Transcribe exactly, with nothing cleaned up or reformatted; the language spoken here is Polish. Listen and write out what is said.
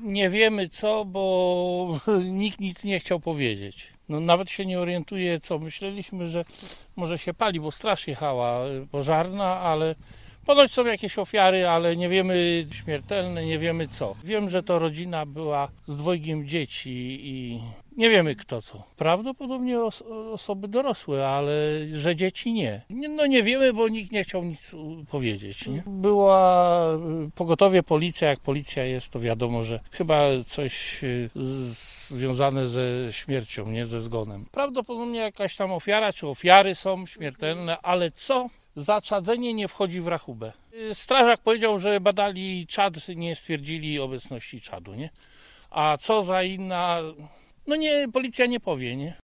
Nie wiemy co, bo nikt nic nie chciał powiedzieć. No, nawet się nie orientuje co. Myśleliśmy, że może się pali, bo straż jechała pożarna, ale ponoć są jakieś ofiary, ale nie wiemy śmiertelne, nie wiemy co. Wiem, że to rodzina była z dwojgiem dzieci i nie wiemy kto co. Prawdopodobnie os- osoby dorosłe, ale że dzieci nie. No nie wiemy, bo nikt nie chciał nic powiedzieć. Nie? Była pogotowie, policja. Jak policja jest, to wiadomo, że chyba coś z- związane ze śmiercią, nie ze zgonem. Prawdopodobnie jakaś tam ofiara, czy ofiary są śmiertelne, ale co? Zaczadzenie nie wchodzi w rachubę. Strażak powiedział, że badali czad, nie stwierdzili obecności czadu, nie? A co za inna... No nie, policja nie powie, nie?